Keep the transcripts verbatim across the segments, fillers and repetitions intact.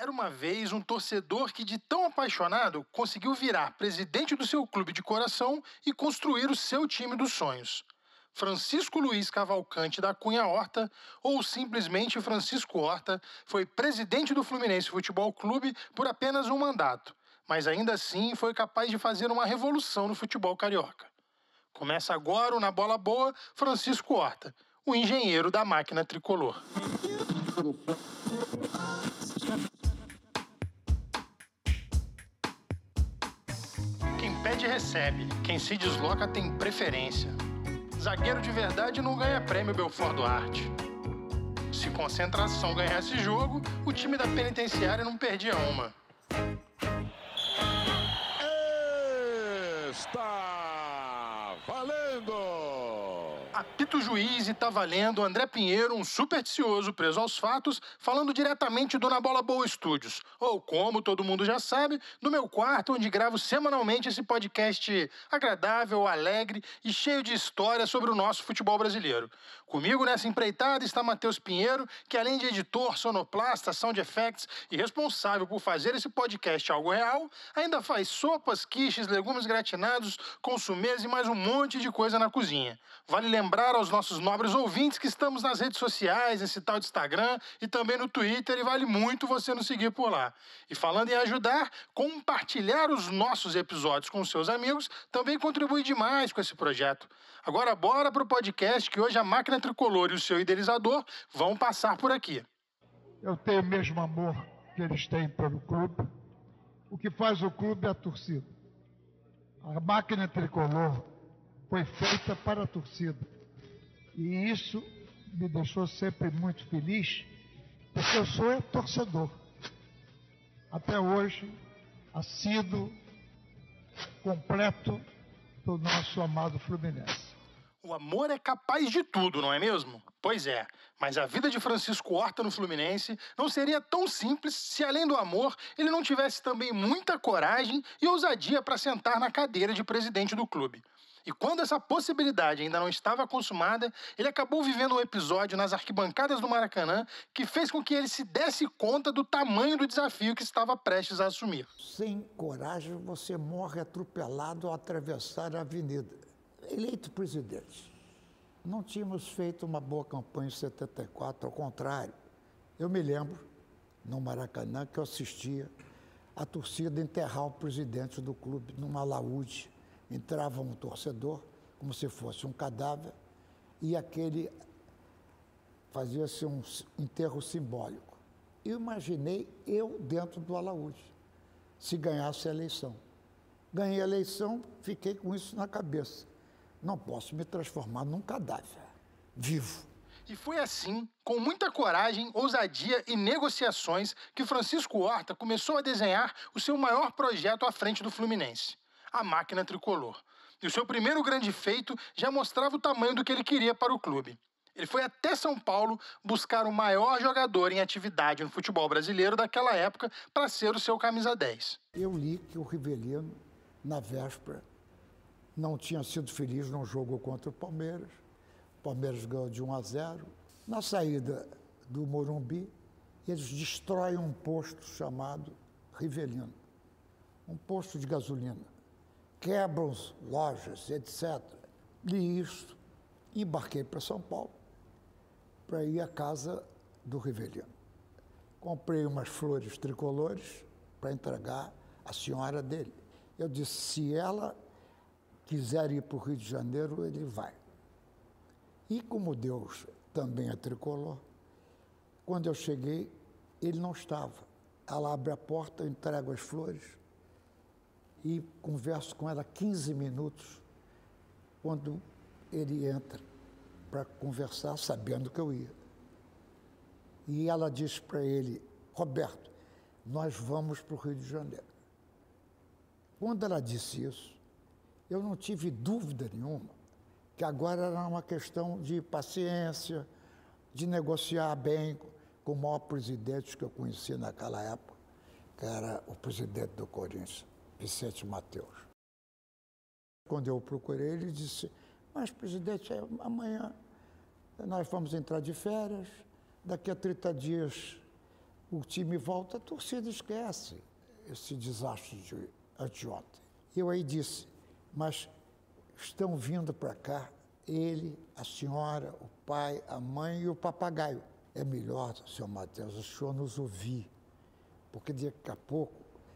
Era uma vez um torcedor que, de tão apaixonado, conseguiu virar presidente do seu clube de coração e construir o seu time dos sonhos. Francisco Luiz Cavalcante da Cunha Horta, ou simplesmente Francisco Horta, foi presidente do Fluminense Futebol Clube por apenas um mandato, mas ainda assim foi capaz de fazer uma revolução no futebol carioca. Começa agora o Na Bola Boa, Francisco Horta, o engenheiro da máquina tricolor. Quem pede recebe, quem se desloca tem preferência. Zagueiro de verdade não ganha prêmio Belfort Duarte. Se Concentração ganhasse jogo, o time da penitenciária não perdia uma. Está valendo! Apita o juiz e tá valendo André Pinheiro, um supersticioso preso aos fatos, falando diretamente do Na Bola Boa Studios, ou como todo mundo já sabe, do meu quarto, onde gravo semanalmente esse podcast agradável, alegre e cheio de histórias sobre o nosso futebol brasileiro. Comigo nessa empreitada está Matheus Pinheiro, que além de editor, sonoplasta, sound effects e responsável por fazer esse podcast algo real, ainda faz sopas, quiches, legumes gratinados, consumês e mais um monte de coisa na cozinha. Vale lembrar aos nossos nobres ouvintes que estamos nas redes sociais, nesse tal de Instagram e também no Twitter, e vale muito você nos seguir por lá. E falando em ajudar, compartilhar os nossos episódios com seus amigos também contribui demais com esse projeto. Agora bora pro podcast, que hoje a Máquina Tricolor e o seu idealizador vão passar por aqui. Eu tenho o mesmo amor que eles têm pelo clube. O que faz o clube é a torcida. A Máquina Tricolor foi feita para a torcida. E isso me deixou sempre muito feliz, porque eu sou torcedor. Até hoje, assíduo, completo do nosso amado Fluminense. O amor é capaz de tudo, não é mesmo? Pois é, mas a vida de Francisco Horta no Fluminense não seria tão simples se, além do amor, ele não tivesse também muita coragem e ousadia para sentar na cadeira de presidente do clube. E quando essa possibilidade ainda não estava consumada, ele acabou vivendo um episódio nas arquibancadas do Maracanã que fez com que ele se desse conta do tamanho do desafio que estava prestes a assumir. Sem coragem, você morre atropelado ao atravessar a avenida. Eleito presidente. Não tínhamos feito uma boa campanha em setenta e quatro, ao contrário. Eu me lembro, no Maracanã, que eu assistia a torcida enterrar o presidente do clube numa alaúde. Entrava um torcedor, como se fosse um cadáver, e aquele fazia-se um enterro simbólico. Eu imaginei eu dentro do alaúde, se ganhasse a eleição. Ganhei a eleição, fiquei com isso na cabeça. Não posso me transformar num cadáver, vivo. E foi assim, com muita coragem, ousadia e negociações, que Francisco Horta começou a desenhar o seu maior projeto à frente do Fluminense, a Máquina Tricolor. E o seu primeiro grande feito já mostrava o tamanho do que ele queria para o clube. Ele foi até São Paulo buscar o maior jogador em atividade no futebol brasileiro daquela época para ser o seu camisa dez. Eu li que o Rivelino, na véspera, não tinha sido feliz num jogo contra o Palmeiras. O Palmeiras ganhou de um a zero. Na saída do Morumbi, eles destroem um posto chamado Rivelino, um posto de gasolina. Quebram lojas, etcétera. Li isso, embarquei para São Paulo para ir à casa do Rivelino. Comprei umas flores tricolores para entregar à senhora dele. Eu disse, se ela quiser ir para o Rio de Janeiro, ele vai. E como Deus também é tricolor, quando eu cheguei, ele não estava. Ela abre a porta, eu entrego as flores e converso com ela quinze minutos, quando ele entra para conversar, sabendo que eu ia. E ela disse para ele, Roberto, nós vamos para o Rio de Janeiro. Quando ela disse isso, eu não tive dúvida nenhuma que agora era uma questão de paciência, de negociar bem com o maior presidente que eu conheci naquela época, que era o presidente do Corinthians, Vicente Mateus. Quando eu procurei, ele disse, mas, presidente, amanhã nós vamos entrar de férias, daqui a trinta dias O time volta, a torcida esquece esse desastre de anteontem. Eu aí disse, mas estão vindo para cá ele, a senhora, o pai, a mãe e o papagaio. É melhor, senhor Matheus, o senhor nos ouvir, porque daqui a pouco,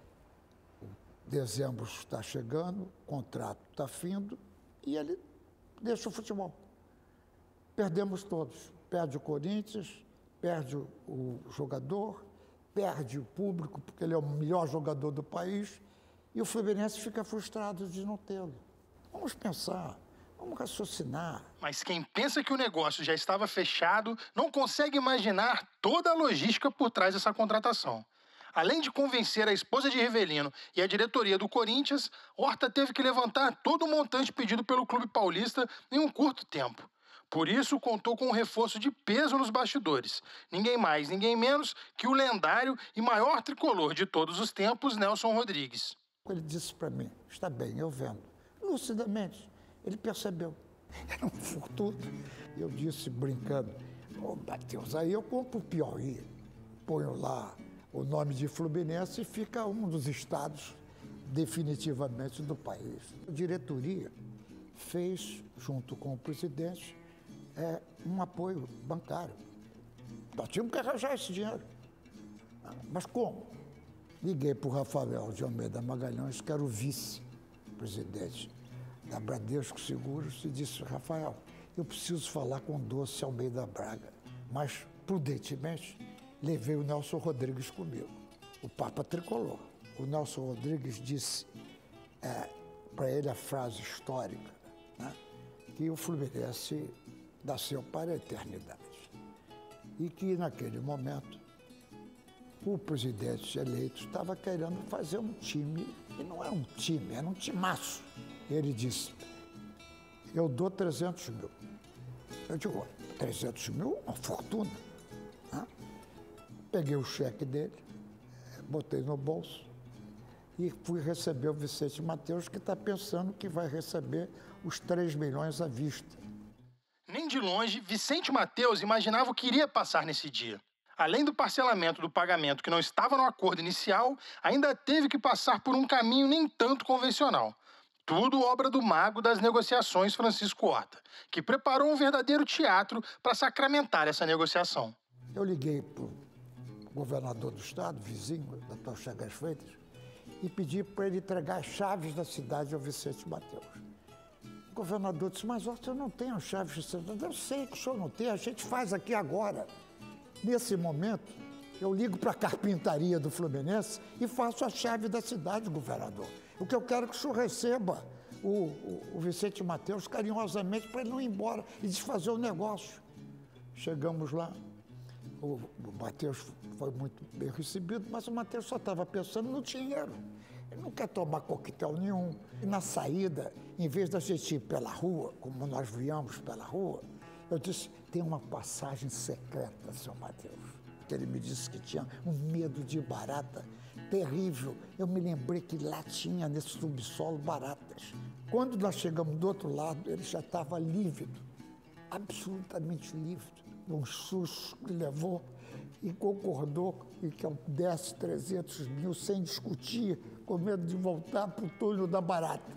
dezembro está chegando, o contrato está findo e ele deixa o futebol. Perdemos todos. Perde o Corinthians, perde o, o jogador, perde o público, porque ele é o melhor jogador do país, e o Fluminense fica frustrado de não tê-lo. Vamos pensar, vamos raciocinar. Mas quem pensa que o negócio já estava fechado não consegue imaginar toda a logística por trás dessa contratação. Além de convencer a esposa de Rivelino e a diretoria do Corinthians, Horta teve que levantar todo o montante pedido pelo clube paulista em um curto tempo. Por isso, contou com um reforço de peso nos bastidores. Ninguém mais, ninguém menos que o lendário e maior tricolor de todos os tempos, Nelson Rodrigues. Ele disse para mim, está bem, eu vendo. Lucidamente, ele percebeu. Era um fortuna. Eu disse, brincando, ô, Matheus, aí eu compro o Piauí, ponho lá o nome de Fluminense e fica um dos estados definitivamente do país. A diretoria fez, junto com o presidente, é, um apoio bancário. Nós tínhamos que arranjar esse dinheiro. Mas como? Liguei para o Rafael de Almeida Magalhães, que era o vice-presidente da Bradesco Seguros, e disse, Rafael, eu preciso falar com o Doce Almeida Braga. Mas, prudentemente, levei o Nelson Rodrigues comigo, o Papa Tricolor. O Nelson Rodrigues disse é, para ele a frase histórica, né, que o Fluminense nasceu para a eternidade. E que, naquele momento, o presidente eleito estava querendo fazer um time, e não era um time, era um timaço. Ele disse, eu dou trezentos mil. Eu digo, trezentos mil? Uma fortuna. Né? Peguei o cheque dele, botei no bolso e fui receber o Vicente Matheus, que está pensando que vai receber os três milhões à vista. Nem de longe, Vicente Matheus imaginava o que iria passar nesse dia. Além do parcelamento do pagamento que não estava no acordo inicial, ainda teve que passar por um caminho nem tanto convencional. Tudo obra do mago das negociações Francisco Horta, que preparou um verdadeiro teatro para sacramentar essa negociação. Eu liguei para o governador do estado, vizinho, doutor Chagas Freitas, e pedi para ele entregar as chaves da cidade ao Vicente Matheus. O governador disse, mas o senhor não tem as chaves da cidade? Eu sei que o senhor não tem, a gente faz aqui agora. Nesse momento, eu ligo para a carpintaria do Fluminense e faço a chave da cidade, governador. O que eu quero é que o senhor receba o, o, o Vicente Matheus carinhosamente para ele não ir embora e desfazer o negócio. Chegamos lá, o, o Matheus foi muito bem recebido, mas o Matheus só estava pensando no dinheiro. Ele não quer tomar coquetel nenhum. E na saída, em vez da gente ir pela rua, como nós viemos pela rua, eu disse, tem uma passagem secreta, senhor Matheus. Ele me disse que tinha um medo de barata terrível. Eu me lembrei que lá tinha, nesse subsolo, baratas. Quando nós chegamos do outro lado, ele já estava lívido, absolutamente lívido. Um susto que levou e concordou em que eu desse trezentos mil sem discutir, com medo de voltar para o túnel da barata.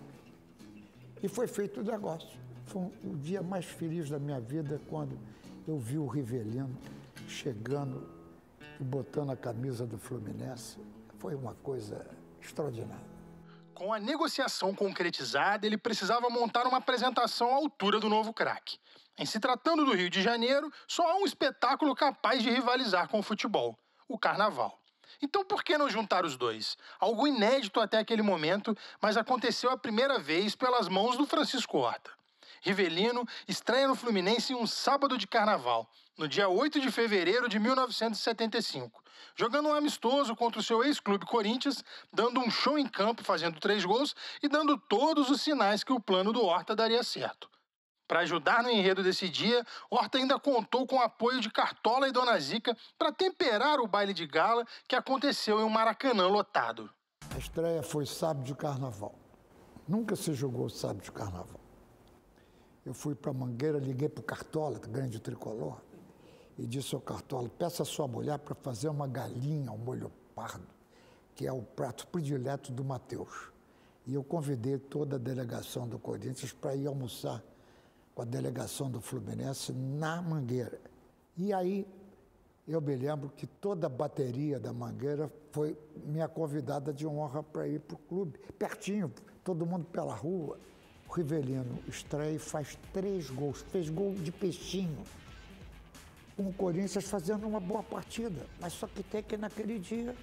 E foi feito o negócio. Foi o dia mais feliz da minha vida quando eu vi o Rivelino chegando e botando a camisa do Fluminense. Foi uma coisa extraordinária. Com a negociação concretizada, ele precisava montar uma apresentação à altura do novo craque. Em se tratando do Rio de Janeiro, só há um espetáculo capaz de rivalizar com o futebol: o Carnaval. Então por que não juntar os dois? Algo inédito até aquele momento, mas aconteceu a primeira vez pelas mãos do Francisco Horta. Rivelino estreia no Fluminense em um sábado de carnaval, no dia oito de fevereiro de mil novecentos e setenta e cinco, jogando um amistoso contra o seu ex-clube Corinthians, dando um show em campo, fazendo três gols e dando todos os sinais que o plano do Horta daria certo. Para ajudar no enredo desse dia, Horta ainda contou com o apoio de Cartola e Dona Zica para temperar o baile de gala que aconteceu em um Maracanã lotado. A estreia foi sábado de carnaval. Nunca se jogou sábado de carnaval. Eu fui para Mangueira, liguei para o Cartola, grande tricolor, e disse ao Cartola, peça a sua mulher para fazer uma galinha ao molho pardo, que é o prato predileto do Matheus. E eu convidei toda a delegação do Corinthians para ir almoçar com a delegação do Fluminense na Mangueira. E aí eu me lembro que toda a bateria da Mangueira foi minha convidada de honra para ir para o clube, pertinho, todo mundo pela rua. O Rivelino estreia e faz três gols, fez gol de peixinho, com o Corinthians fazendo uma boa partida. Mas só que tem que naquele dia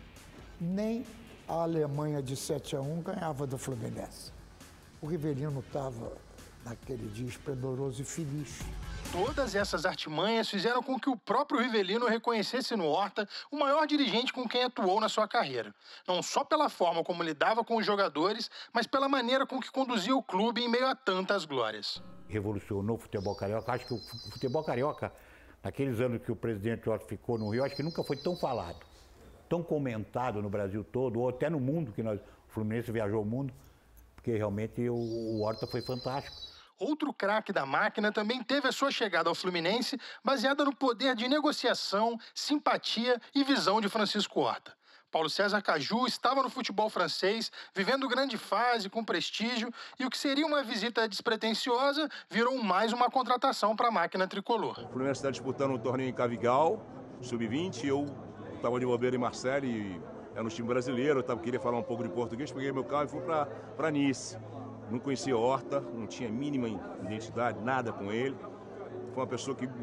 nem a Alemanha de sete a um ganhava do Fluminense. O Rivelino estava naquele dia esplendoroso e feliz. Todas essas artimanhas fizeram com que o próprio Rivelino reconhecesse no Horta o maior dirigente com quem atuou na sua carreira. Não só pela forma como lidava com os jogadores, mas pela maneira com que conduzia o clube em meio a tantas glórias. Revolucionou o futebol carioca. Acho que o futebol carioca, naqueles anos que o presidente Horta ficou no Rio, acho que nunca foi tão falado, tão comentado no Brasil todo, ou até no mundo, que nós, o Fluminense viajou o mundo, porque realmente o, o Horta foi fantástico. Outro craque da máquina também teve a sua chegada ao Fluminense baseada no poder de negociação, simpatia e visão de Francisco Horta. Paulo César Caju estava no futebol francês, vivendo grande fase, com prestígio, e o que seria uma visita despretensiosa virou mais uma contratação para a máquina tricolor. O Fluminense está disputando um torneio em Cavigal, sub vinte, eu estava de bobeira em Marseille, e era no time brasileiro, eu tava, queria falar um pouco de português, peguei meu carro e fui para Nice. Não conhecia Horta, não tinha mínima identidade, nada com ele. Foi uma pessoa que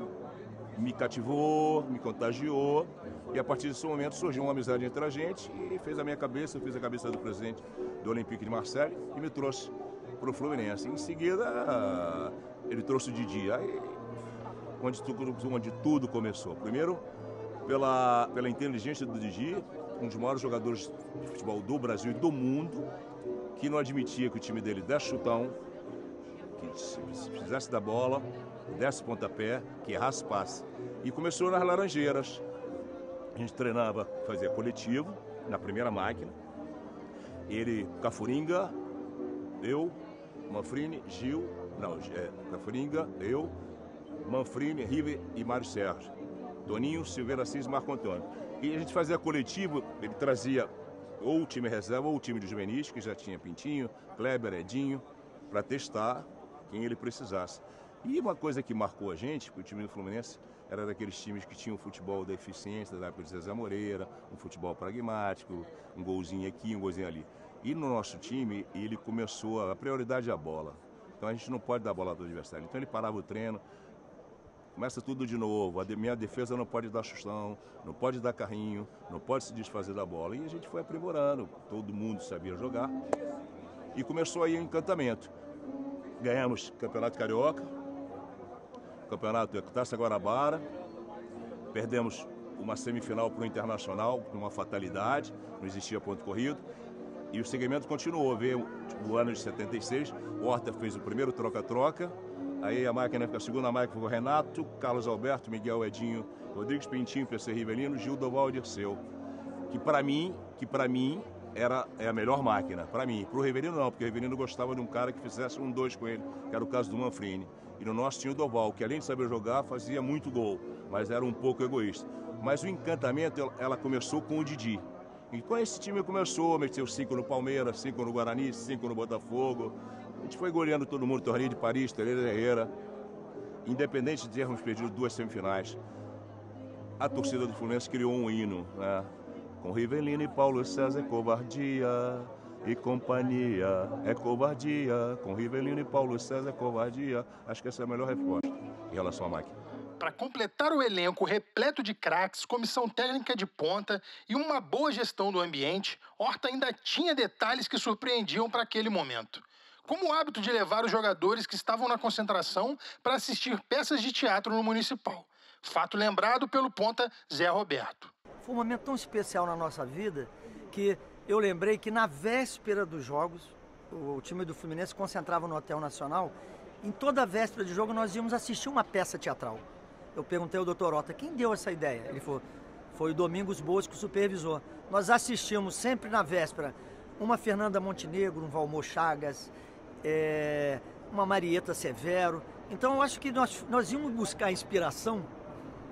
me cativou, me contagiou. E a partir desse momento surgiu uma amizade entre a gente e fez a minha cabeça, fez a cabeça do presidente do Olympique de Marseille e me trouxe para o Fluminense. Em seguida, ele trouxe o Didi, aí, onde, tudo, onde tudo começou. Primeiro, pela, pela inteligência do Didi, um dos maiores jogadores de futebol do Brasil e do mundo, que não admitia que o time dele desse chutão, que se fizesse da bola, desse pontapé, que errasse passe. E começou nas Laranjeiras. A gente treinava, fazia coletivo, na primeira máquina. Ele, Cafuringa, eu, Manfrini, Gil, não, é, Cafuringa, eu, Manfrini, River e Mário Sérgio. Toninho, Silveira Assis e Marco Antônio. E a gente fazia coletivo, ele trazia ou o time reserva ou o time de juvenis, que já tinha Pintinho, Kleber, Edinho, para testar quem ele precisasse. E uma coisa que marcou a gente, porque o time do Fluminense era daqueles times que tinham um futebol da eficiência, da época de Zezé Moreira, um futebol pragmático, um golzinho aqui, um golzinho ali. E no nosso time, ele começou, a prioridade é a bola. Então a gente não pode dar bola do adversário. Então ele parava o treino, começa tudo de novo, a minha defesa não pode dar chustão, não pode dar carrinho, não pode se desfazer da bola. E a gente foi aprimorando, todo mundo sabia jogar. E começou aí o encantamento. Ganhamos Campeonato Carioca, Campeonato Taça Guanabara, perdemos uma semifinal para o Internacional, uma fatalidade, não existia ponto corrido. E o segmento continuou, veio o ano de setenta e seis, o Horta fez o primeiro troca-troca. Aí a máquina, a segunda máquina foi o Renato, Carlos Alberto, Miguel Edinho, Rodrigues Pintinho, P C Rivelino, Gil Doval e Dirceu. Que para mim, que para mim era é a melhor máquina, para mim. Para o Rivelino não, porque o Rivelino gostava de um cara que fizesse um dois com ele, que era o caso do Manfrini. E no nosso tinha o Doval, que além de saber jogar, fazia muito gol, mas era um pouco egoísta. Mas o encantamento, ela começou com o Didi. E quando esse time começou, meteu cinco no Palmeiras, cinco no Guarani, cinco no Botafogo. A gente foi goleando todo mundo, Torneio de Paris, Tereza Herrera. Independente de termos perdido duas semifinais, a torcida do Fluminense criou um hino, né? Com Rivelino e Paulo César é covardia e companhia, é covardia. Com Rivelino e Paulo César é covardia. Acho que essa é a melhor resposta em relação à máquina. Para completar o elenco repleto de craques, comissão técnica de ponta e uma boa gestão do ambiente, Horta ainda tinha detalhes que surpreendiam para aquele momento. Como o hábito de levar os jogadores que estavam na concentração para assistir peças de teatro no Municipal. Fato lembrado pelo ponta Zé Roberto. Foi um momento tão especial na nossa vida que eu lembrei que na véspera dos jogos, o time do Fluminense concentrava no Hotel Nacional. Em toda a véspera de jogo nós íamos assistir uma peça teatral. Eu perguntei ao doutor Horta, quem deu essa ideia? Ele falou, foi o Domingos Bosco, o supervisor. Nós assistimos sempre na véspera uma Fernanda Montenegro, um Valmor Chagas, é, uma Marieta Severo. Então eu acho que nós, nós íamos buscar inspiração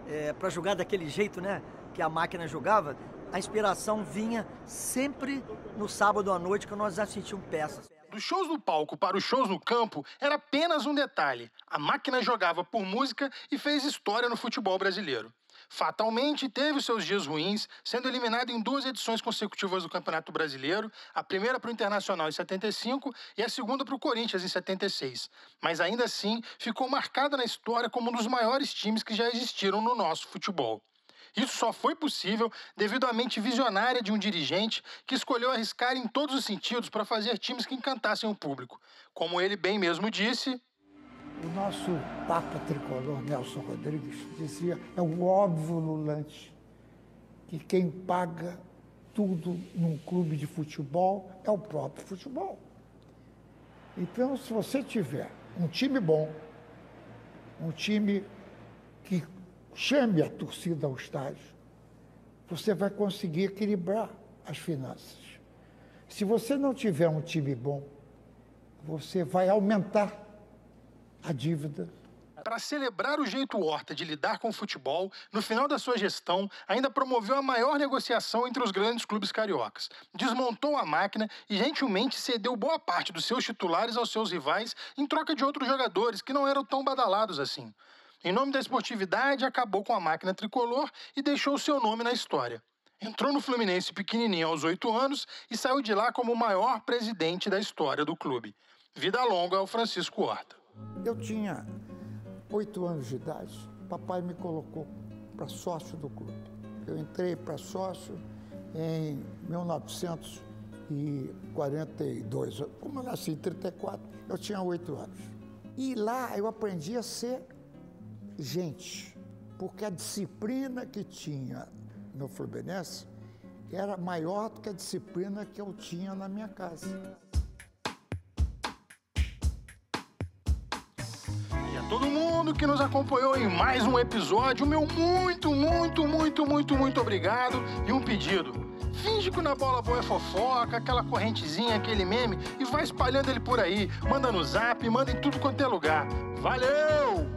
é, para jogar daquele jeito, né, que a máquina jogava, a inspiração vinha sempre no sábado à noite, quando nós assistíamos peças. Dos shows no palco para os shows no campo, era apenas um detalhe. A máquina jogava por música e fez história no futebol brasileiro. Fatalmente, teve os seus dias ruins, sendo eliminado em duas edições consecutivas do Campeonato Brasileiro, a primeira para o Internacional em setenta e cinco e a segunda para o Corinthians em setenta e seis. Mas ainda assim, ficou marcada na história como um dos maiores times que já existiram no nosso futebol. Isso só foi possível devido à mente visionária de um dirigente que escolheu arriscar em todos os sentidos para fazer times que encantassem o público. Como ele bem mesmo disse... O nosso Papa Tricolor, Nelson Rodrigues, dizia, é o óbvio lulante, que quem paga tudo num clube de futebol é o próprio futebol. Então, se você tiver um time bom, um time que chame a torcida ao estádio, você vai conseguir equilibrar as finanças. Se você não tiver um time bom, você vai aumentar a dívida. Para celebrar o jeito Horta de lidar com o futebol, no final da sua gestão, ainda promoveu a maior negociação entre os grandes clubes cariocas. Desmontou a máquina e gentilmente cedeu boa parte dos seus titulares aos seus rivais em troca de outros jogadores que não eram tão badalados assim. Em nome da esportividade, acabou com a máquina tricolor e deixou o seu nome na história. Entrou no Fluminense pequenininho aos oito anos e saiu de lá como o maior presidente da história do clube. Vida longa ao Francisco Horta. Eu tinha oito anos de idade, papai me colocou para sócio do clube. Eu entrei para sócio em mil novecentos e quarenta e dois. Como eu nasci em trinta e quatro, eu tinha oito anos. E lá eu aprendi a ser gente, porque a disciplina que tinha no Fluminense era maior do que a disciplina que eu tinha na minha casa. Todo mundo que nos acompanhou em mais um episódio, meu muito, muito, muito, muito, muito obrigado e um pedido. Finge que o Na Bola Boa é fofoca, aquela correntezinha, aquele meme, e vai espalhando ele por aí. Manda no zap, manda em tudo quanto é lugar. Valeu!